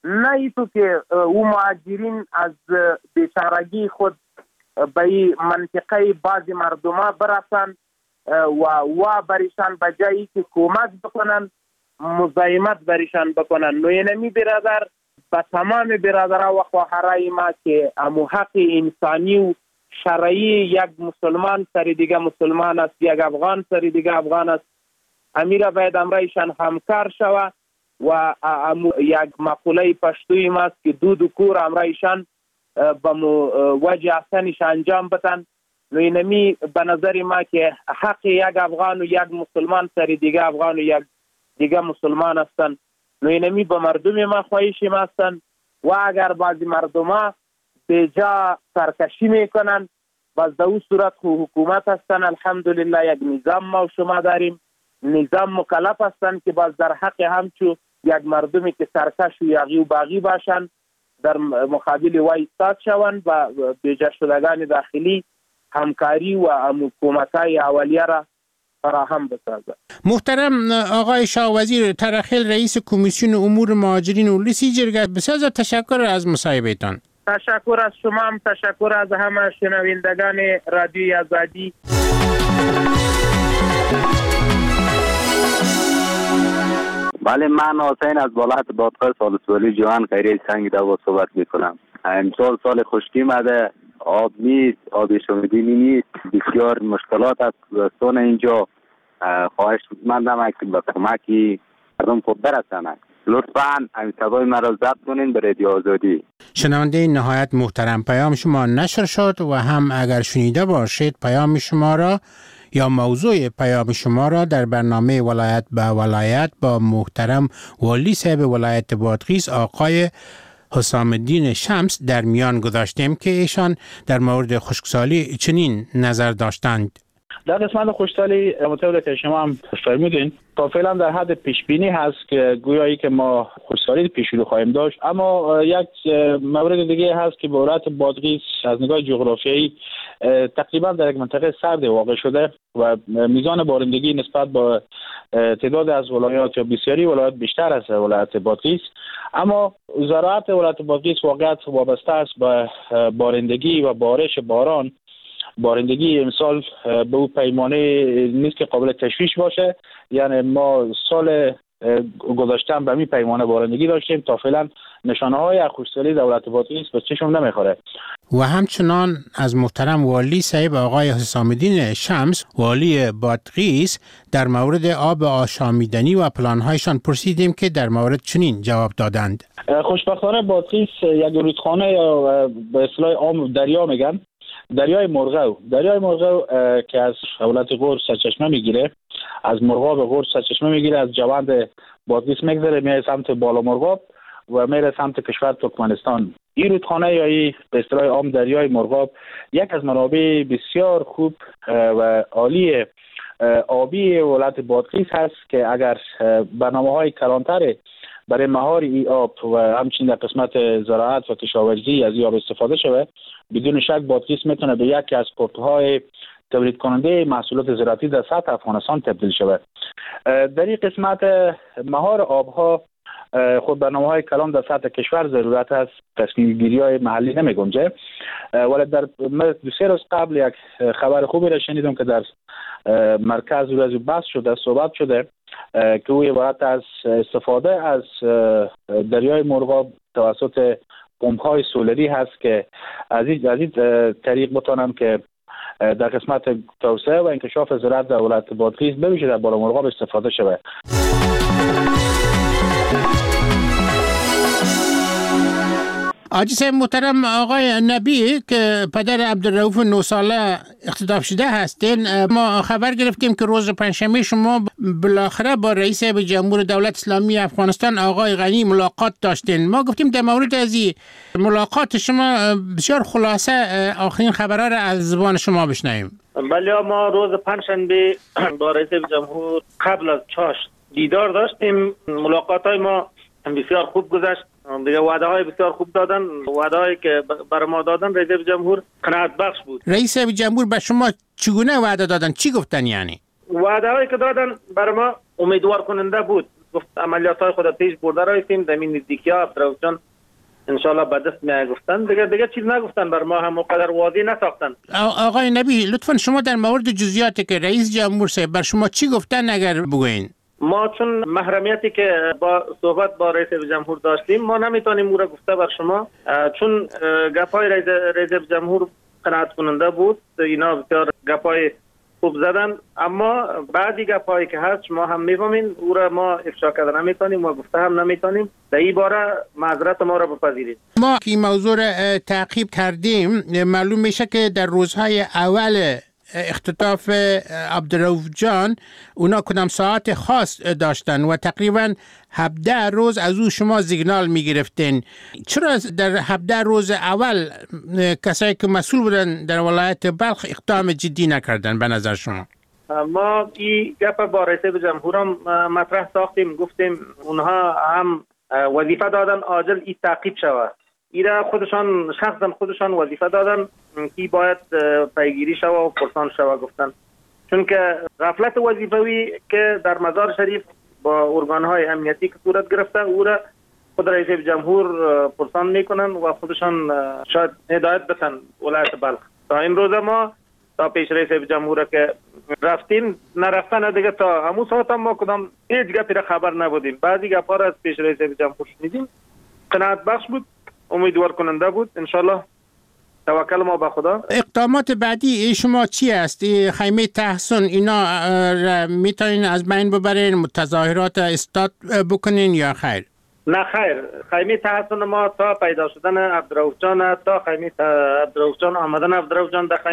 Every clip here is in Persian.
نه ایتو که او مهاجرین از بیچارگی خود به این منطقه بعضی مردم برسن و بریشان بجایی که کمک بکنن مزاحمت بریشان بکنن. نو اینمی برادر به تمام برادرها و خواهرای ما که امو حق انسانی و شرعی یک مسلمان سر دیگه مسلمان است، یک افغان سر دیگه افغان است، امیر باید امرایشان همکار شوه و یک مقوله پشتوی ماست که دو کور امرایشان به وجه احسنش انجام بدن. نو اینمی به نظر ما که حق یک افغان و یک مسلمان سر دیگه افغان و یک دیگه مسلمان هستن. نو اینمی به مردم ما خواهشی ما هستن و اگر بعضی مردم ها بیجا سرکشی میکنن باز در اون صورت حکومت هستن. الحمدلله یک نظام ما و شما داریم، نظام مکلف هستن که باز در حق همچو یک مردمی که سرکش و یاغی و باغی باشن در مقابل وای ایستاد شوند و بیجا شدگان داخلی همکاری و حکومت‌های اولیه را فراهم بسازد. محترم آقای شاه وزیر ترخیل، رئیس کمیسیون امور مهاجرین و لسی جرگه، بسیار تشکر از مصاحبهتان. تشکر از شما هم، تشکر از همه شنوندگان رادیوی آزادی. بله، من حسین از ولایت بادغیس سالسولی جوان خیریه سنگ دوا صحبت میکنم. امسال سال خشکی مده، آب نیست، آب شومیدنی نیست، بسیار مشکلات است دوستان اینجا. خواهش مندم که به کمکی مردم خود برسند. لطفاً این صدای مرا ضبط کنین به رادیو آزادی. شنونده نهایت محترم، پیام شما نشر شد و هم اگر شنیده باشید پیام شما را یا موضوع پیام شما را در برنامه ولایت به ولایت با محترم والی صاحب ولایت بادغیس آقای حسام الدین شمس در میان گذاشتیم که ایشان در مورد خشکسالی چنین نظر داشتند. در قسمت خشکسالی مطابق که شما هم فرمودین تا فعلا در حد پیش بینی هست که گویایی که ما خشکسالی پیش رو خواهیم داشت، اما یک مورد دیگه هست که به ولایت بادغیس از نگاه جغرافیایی تقریبا در یک منطقه سرد واقع شده و میزان بارندگی نسبت با تعداد از ولایات یا بسیاری ولایات بیشتر از ولایت بادغیس، اما زراعت ولایت بادغیس واقعا وابسته است به بارندگی و بارش باران. بارندگی امسال به او پیمانه نیست که قابل تشویش باشه، یعنی ما سال گذشته به می پیمانه بارندگی داشتیم. تا فعلا نشانه های خشکسالی دولت بادغیس به چشم نمیخوره. و همچنان از محترم والی صاحب آقای حسام الدین شمس والی بادغیس در مورد آب آشامیدنی و پلانهایشان پرسیدیم که در مورد چنین جواب دادند. خوشبختانه بادغیس یک رودخانه یا به اصطلاح عام دریا میگن، دریای مرغو که از ولایت غور سرچشمه میگیره، از مرغاب غور سرچشمه میگیره، از جوند بادغیس میگذره میره سمت بالا مرغاب و میره سمت کشور ترکمنستان. این رودخانه یا این به اصطلاح عام دریای مرغاب یک از منابع بسیار خوب و عالی آبی ولایت بادغیس هست که اگر برنامه‌های کلانتر برای مهار این آب و همچنین در قسمت زراعت و کشاورزی از این آب استفاده شود، بدون شک بادغیس میتونه به یکی از پورت‌های تولید کننده محصولات زراعتی در سطح افغانستان تبدیل شود. در این قسمت مهار آبها خود برنامه‌های کلان در سطح کشور ضرورت است، تصمیم گیری‌های محلی نمی‌گنجه. ولی در 2-3 روز قبل یک خبر خوبی را شنیدم که در مرکز روز بحث شده، صحبت شده که او عبارت از استفاده از دریای مرغاب توسط پمپ‌های سولری هست که از این طریق بتونن که در قسمت توسعه و انکشاف زراعت در ولایت بادغیس بویژه در بالا مرغاب استفاده شود. آجی صاحب محترم، آقای نبی که پدر عبدالرؤوف 9 ساله اختطاف شده هستین، ما خبر گرفتیم که روز پنجشنبه شما بالاخره با رئیس جمهور دولت اسلامی افغانستان آقای غنی ملاقات داشتین. ما گفتیم در مورد از این ملاقات شما بسیار خلاصه آخرین خبرها را از زبان شما بشنویم. بله، ما روز پنجشنبه با رئیس جمهور قبل از چاشت دیدار داشتیم. ملاقات‌های ما بسیار خوب گذشت. دیگه وعده های بسیار خوب دادن، وعده هایی که بر ما دادن رئیس جمهور قناعت بخش بود. رئیس جمهور به شما چگونه وعده دادن؟ چی گفتن؟ یعنی وعده هایی که دادن بر ما امیدوار کننده بود. گفت عملیات‌های خود پیش برده راییم در این نزدیکی‌ها عبدالرؤوف جان انشالله به دست می گفتن دیگه چیز نگفتن، بر ما هم قدر واضح نساختن. آقای نبی لطفا شما در مورد جزئیاتی که رئیس جمهور صاحب بر شما چی گفتن اگر بگوین؟ ما چون محرمیتی که با صحبت با رئیس جمهور داشتیم ما نمیتونیم او را گفته بر شما، چون گپای رئیس جمهور قناعت کننده بود، اینا بسیار گپای خوب زدن، اما بعضی گپایی که هست شما هم میفهمین او را ما افشا کردن نمیتونیم و گفته هم نمیتونیم، در این باره معذرت ما را بپذیرید. ما که موضوع را تعقیب کردیم معلوم میشه که در روزهای اول اختطاف عبدالرؤوف جان اونا کدام ساعت خاص داشتن و تقریبا 17 روز از او شما سیگنال میگرفتین. چرا در 17 روز اول کسایی که مسئول بودن در ولایت بلخ اقدام جدی نکردن به نظر شما؟ ما این گپ با رئیس جمهورم مطرح ساختیم، گفتیم اونها هم وظیفه دادن عاجل این تعقیب شود، ایره خودشان شخصا خودشان وظیفه دادن که باید پیگیری شود و پرسان شود گفتن، چون که غفلت وظیفوی که در مزار شریف با ارگانهای امنیتی که صورت گرفته او را خود رئیس جمهور پرسان میکنن و خودشان شاید هدایت بتن ولایت بلخ. تا امروز ما تا پیش رئیس جمهور که رفتیم نرفتن دیگه تا همون ساعت ما کدام هیچ گپی را خبر نبودیم، بعضی گپا را از پیش رئیس جمهور شنیدیم، قناعت بخش بود، امیدوار کننده بود. انشالله توکل ما به خدا. اقدامات بعدی شما چی است؟ خیمه تحسن اینا میتونین از بین ببرین، تظاهرات استاد بکنین یا خیر؟ نه خیر، خیمه تحسن ما تا پیدا شدن عبدالرؤوف جان، تا خیمه عبدالرؤوف جان آمدن عبدالرؤوف جان در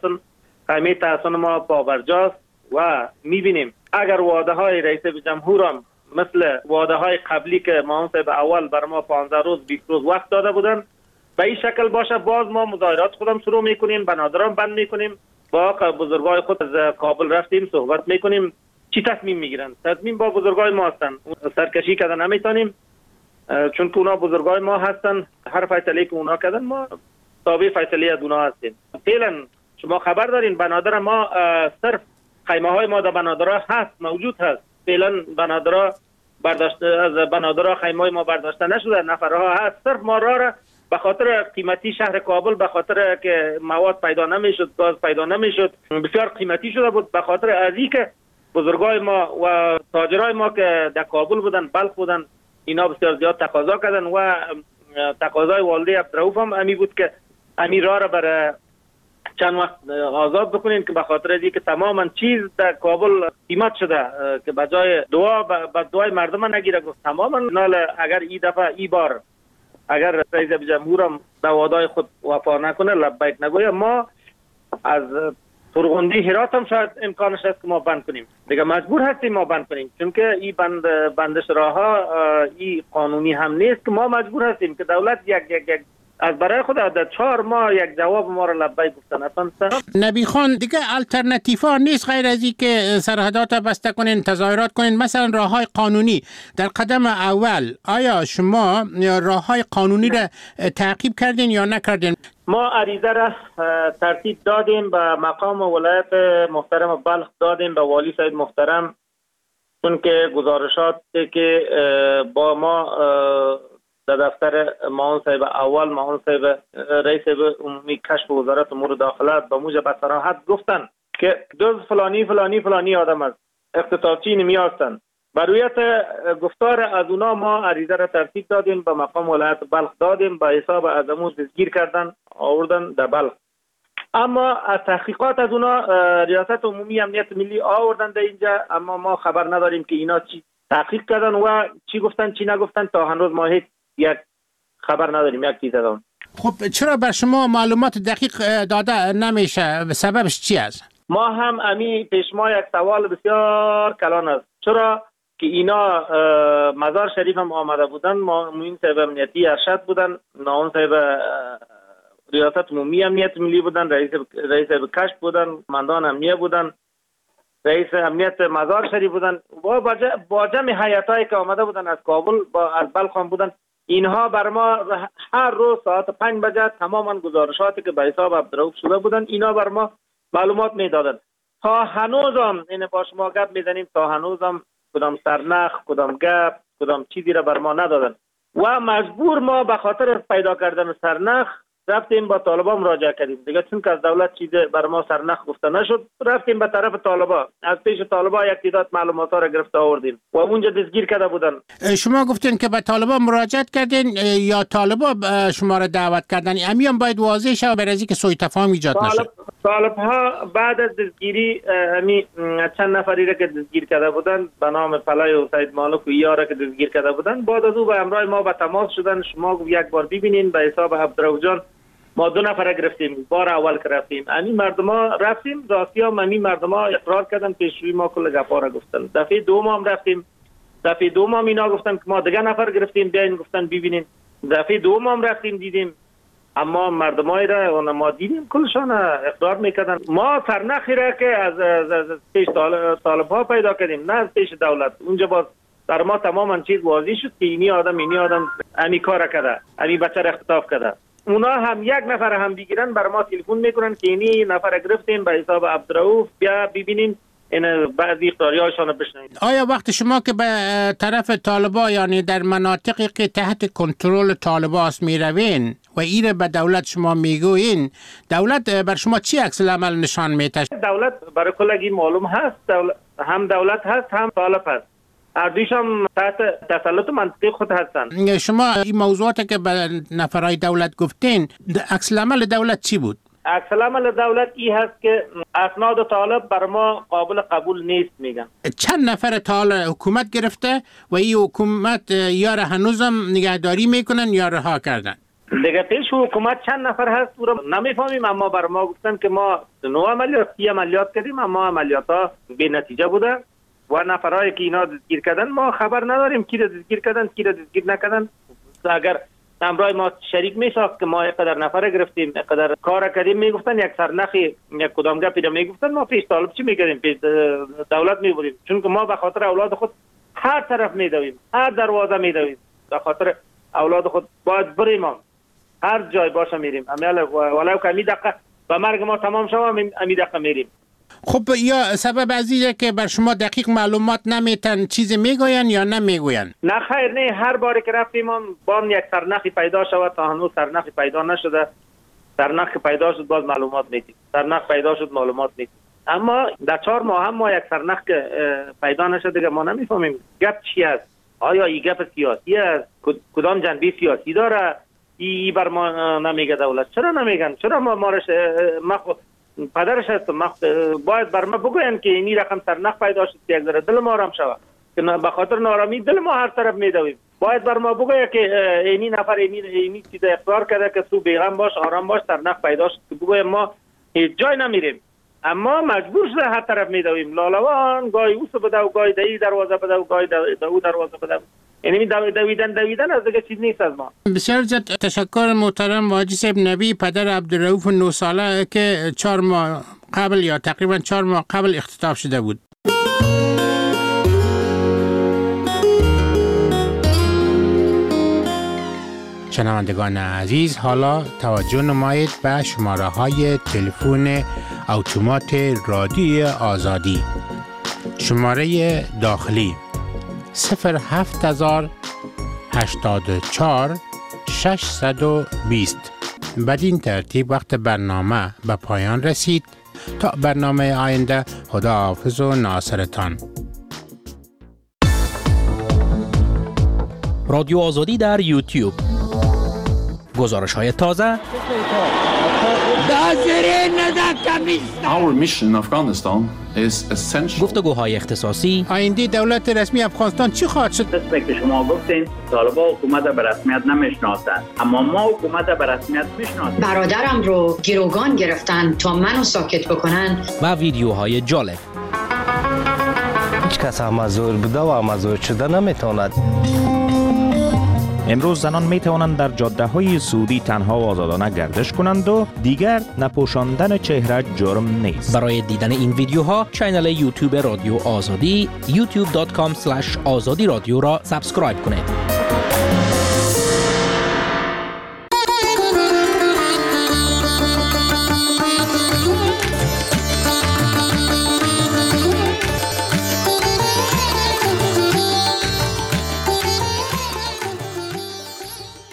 خیمه تحسن ما پابرجاست و میبینیم اگر وعده های رئیس جمهورم مثل وعده های قبلی که منصب اول بر ما 15 روز 20 روز وقت داده بودن به این شکل باشه، باز ما مظاهرات خودم شروع میکنیم، بنادران بند میکنیم، با بزرگای خود از کابل رفتیم صحبت میکنیم چی تصمیم میگیرن، تصمیم با بزرگای ما هستن، سرکشی کردن نمیتونیم چون که اونا بزرگای ما هستن، هر فیصله که اونا کردن ما تابع فیصله از اونا هستیم. فعلا شما خبر دارین بنادر ما صرف خیمه های ما در بنادرها هست، موجود هست، فعلا بنادرها برداشته، از بنادرها خیمه ما برداشته نشده، نفرها هست، صرف ما را به خاطر قیمتی شهر کابل، به خاطر که مواد پیدا نمیشد، گاز پیدا نمیشد، بسیار قیمتی شده بود، به خاطر ازی که بزرگای ما و تاجرای ما که در کابل بودن، بلخ بودن، اینا بسیار زیاد تقاضا کردن و تقاضای والده عبدالرؤوف هم امی بود که امی را برای چند وقت آزاد بکنین که به خاطر اینکه تماما چیز در کابل قیمت شده که بجای دعا به دعای مردم نگیره، گفت تماما نال اگر این دفعه این بار اگر رئیس جمهورم به وعده خود وفا نکنه، لبیک نگویه، ما از فرغندی هرات هم شاید امکانش هست که ما بند کنیم، دیگه مجبور هستیم ما بند کنیم، چون که این بندش راها این قانونی هم نیست که ما مجبور هستیم که دولت یک از برای خود در 4 ماه یک جواب ما را لبیک گفتن. اصلا نبی خان دیگه الटरनेटिवा نیست غیر از این که سرحدات بسته کنین، تظاهرات کنین، مثلا راههای قانونی در قدم اول آیا شما راههای قانونی را تعقیب کردین یا نکردین؟ ما عریضه را ترتیب دادیم به مقام ولایت محترم بلخ، دادیم به والی صاحب محترم، چون که گزارشات که با ما در دفتر معاون صاحب اول، معاون صاحب رئیس عمومی کشف وزارت امور داخله به موجب صراحت گفتن که دوز فلانی فلانی فلانی آدم است، اختطافچی نمی هستند. برویت گفتار از اونا ما عریضه را ترتیب دادیم به مقام ولایت بلخ، دادیم به حساب از امون دستگیر کردن آوردن در بلخ، اما از تحقیقات از اونا ریاست عمومی امنیت ملی آوردن در اینجا، اما ما خبر نداریم که اینا چی تحقیق کردن و چی گفتن چی نگفتن، تا هنوز ما هیچ یک خبر نداریم یک چیز دادن. خب چرا بر شما معلومات دقیق داده نمیشه؟ سببش چی است؟ ما هم امی پیش ما یک سوال بسیار کلان است، چرا که اینا مزار شریف هم آمده بودن، معاون صاحب امنیتی ارشد بودن، معاون صاحب ریاست عمومی امنیت ملی بودن، رئیس کشف بودن، مندان امنیه بودن، رئیس امنیت مزار شریف بودن و با جمع هیئتایی که آمده بودن از کابل از بلخ بودن، اینها بر ما هر روز ساعت 5 بجه تماما گزارشاتی که به حساب عبدالرؤوف شده بودن اینا بر ما معلومات میدادن. تا هنوزم این با شما گپ میزنیم، تا هنوزم کدام سرنخ، کدام گپ، کدام چیزی را بر ما ندادن و مجبور ما به خاطر پیدا کردن سرنخ رفتیم با طالبان مراجعه کردیم دیگه، چون که از دولت چیز بر ما سرنخ گفته نشد، رفتیم به طرف طالبان. از پیش طالبان یک تعداد معلومات را گرفته آوردیم و اونجا دستگیر کرده بودن. شما گفتین که به طالبان مراجعه کردین یا طالبان شما را دعوت کردن؟ امیان باید واضح شه برای اینکه سوء تفاهم ایجاد نشه. طالب ها بعد از دستگیری چند نفری را که دستگیر کرده بودن به نام فلای و سید مالک و یارا که دستگیر کرده بودن، بعد از او به همراه ما به تماس شدن. شما یک بار ببینین به حساب عبدالرؤوف جان ما 2 نفر گرفتیم. بار اول که رفتیم امی مردما رفتیم راستی ها امی مردما اقرار کردن، پیشروی ما کل گپا را گفتن. دفعه دوم هم رفتیم، دفعه دوم هم اینا گفتن که ما 2 نفر گرفتیم بیاین، گفتن ببینین. دفعه دوم هم رفتیم دیدیم، اما مردمای را ما دیدیم کلشان اقرار میکردن. ما سرنخی را که از پیش طالب ها پیدا کردیم، نه از پیش دولت. اونجا باز در ما تماما چیز واضح شد که اینی آدم امی کار کرده، امی بچه را اختطاف کرده. اونا هم 1 نفر هم بگیرن بر ما تلفن میکنن که اینی نفر گرفتیم به حساب عبدالرؤوف، بیا ببینین این بعضی اقراریاشون بشنوید. آیا وقت شما که به طرف طالبا یعنی در مناطقی که تحت کنترل طالبا است میروین و ایره به دولت شما میگوین، دولت بر شما چی عکس العمل نشان میده؟ دولت برای کلگی معلوم هست، هم دولت هست هم طالب هست، هر دویش هم تحت تسلط منطقی خود هستند. شما این موضوعاتی که به نفرای دولت گفتین، عکس العمل دولت چی بود؟ عکس العمل دولت این هست که اسناد طالب بر ما قابل قبول نیست میگن. چند نفر طالب حکومت گرفته و این حکومت یا را هنوزم نگهداری میکنن یا رها کردن؟ دیگه پیش حکومت چند نفر هست او را نمیفهمیم، اما بر ما گفتن که ما 9 عملیات 30 عملیات کردیم، اما عملیات ها بی نتیجه بوده و نفرایی که اینا دستگیر کردن ما خبر نداریم کی را دستگیر کردن کی را دستگیر نکردن. اگر همراه ما شریک میشد که ما اینقدر نفر گرفتیم اینقدر کار کردیم، میگفتن یک سرنخی یک کدام گپی را میگفتن، ما پیش طالب چی میکردیم؟ پیش دولت میبودیم، چون که ما به خاطر اولاد خود هر طرف میدویم، هر دروازه میدویم، به خاطر اولاد خود باید بریم، هر جای باشه میریم، ولو که امی دقیقه به مرگ ما تمام شد امی دقیقه میریم. خب یا سبب عزیزه که بر شما دقیق معلومات نمیتن چیزی میگوین یا نمیگوین؟ نه خیر، نه، هر باری که رفتیم باز یک سرنخی پیدا شود، تا هنوز سرنخی پیدا نشده. سرنخ پیدا شد باز معلومات میدیم، سرنخ پیدا شد معلومات میدیم، اما در 4 ماه هم ما یک سرنخ که پیدا نشده دیگه ما نمیفهمیم گپ چی است. آیا این گپ سیاسی است؟ کدام جنبه سیاسی داره؟ ای بر ما نمیگه دولت. چرا نمیگن؟ چرا ما پدرش هستم، باید بر ما بگوین که اینی رقم سرنخ پیدا شد که یک ذره دل ما آرام شود، که به خاطر نارامی دل ما هر طرف میدویم. باید بر ما بگوید که اینی نفر اینی چیز اقرار کرده که تو بیغم باش، آرام باش، سرنخ پیدا شد، که بگویم ما هیچ جای نمیریم، اما مجبور شده هر طرف میدویم. لالوان گاهی اوسو بده و گاهی دهی دروازه بده و گاهی دو دروازه بده، یعنی دویدن از دیگه چیز نیست از ما. بسیار زیاد تشکر محترم حاجی صاحب نبی، پدر عبدالرؤوف 9 ساله که 4 ماه قبل یا تقریبا 4 ماه قبل اختطاف شده بود. شنوندگان عزیز، حالا توجه نمایید به شماره های تلفن اتومات رادیوی آزادی. شماره داخلی 07084 620. بدین ترتیب وقت برنامه به پایان رسید. تا برنامه آینده، خداحافظ و ناصرتان. رادیو آزادی در یوتیوب. گزارش‌های تازه. Our mission in Afghanistan is essential. گفتگوهای اختصاصی. آینده دولت رسمی افغانستان چی خواهد شد؟ قسمی که شما گفتین طالبان حکومت به رسمیت نمیشناسند، اما ما حکومت به رسمیت میشناسیم. برادرم رو گروگان گرفتن تا منو ساکت بکنن. و ویدیوهای جالب. هیچ کس امازور بوده و امازور شده نمیتواند. امروز زنان می توانند در جاده های سعودی تنها و آزادانه گردش کنند و دیگر نپوشاندن چهره جرم نیست. برای دیدن این ویدیوها کانال یوتیوب رادیو آزادی youtube.com/azadi radio را سابسکرایب کنید.